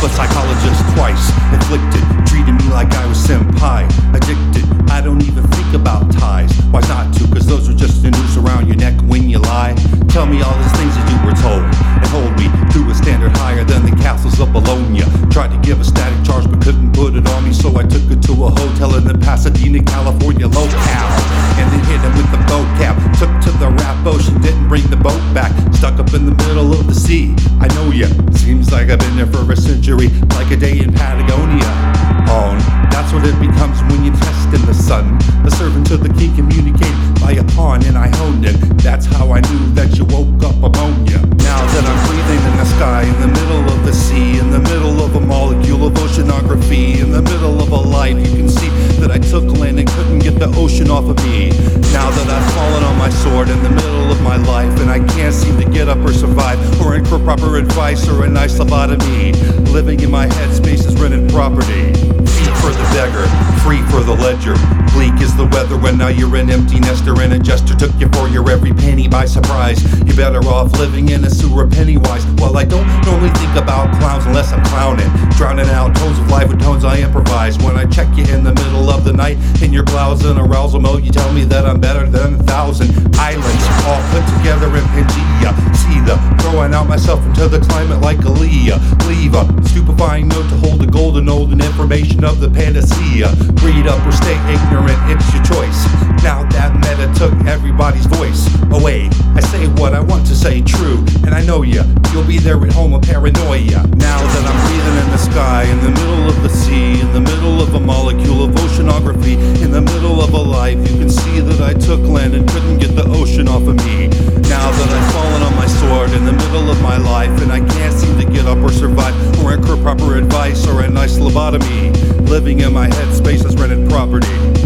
a psychologist twice. Afflicted, treated me like I was senpai. Addicted, I don't even think about ties. Why not to? Cause those are just a noose around your neck when you lie. Tell me all these things that you were told, and hold me to a standard higher than the castles of Bologna. Tried to give a static charge but couldn't put it on me, so I took it to a hotel in the Pasadena, California locale, and then hit him with the vocab. Took to the rap ocean, didn't bring the boat back. Stuck up in the middle of the sea. I know ya, seems like I've been there for a century, like a day in Patagonia. On, that's what it becomes when you test in the sun. The servant to the king communicated by a pawn, and I honed it. That's how I knew that you woke up ammonia. Now that I'm breathing in the sky, in the middle of the sea, in the middle of a molecule of oceanography, in the middle of a life, you can see that I took land and couldn't get the ocean off of me. Now that I've fallen on my sword in the middle of my life, and I can't seem to get up or survive, or incur proper advice or a nice lobotomy. Living in my headspace is rented property. Feet for the beggar, free for the ledger. Bleak is the weather when now you're an empty nester, and a jester took you for your every penny by surprise. You're better off living in a sewer Pennywise. Well, I don't normally think about clowns unless I'm clowning, drowning out tones of life with tones I improvise. When I check you in the middle of the night in your blouse and arousal mode, you tell me that I'm better than 1,000 islands all put together in Pangea. See the throwing out myself into the climate like Aaliyah. Leave a stupefying note to hold the golden olden information of the panacea. Read up or stay ignorant, it's your choice. Now that meta took everybody's voice away, I say what I want to say true, and I know you'll be there at home with paranoia. Now that I'm breathing in the sky, in the middle of the sea, in the middle of a molecule of oceanography, in the middle of a life, you can see that I took land and couldn't get the ocean off of me. Now that I've fallen on my sword in the middle of my life, and I can't seem to get up or survive, or incur proper advice or a nice lobotomy. Living in my headspace is rented property.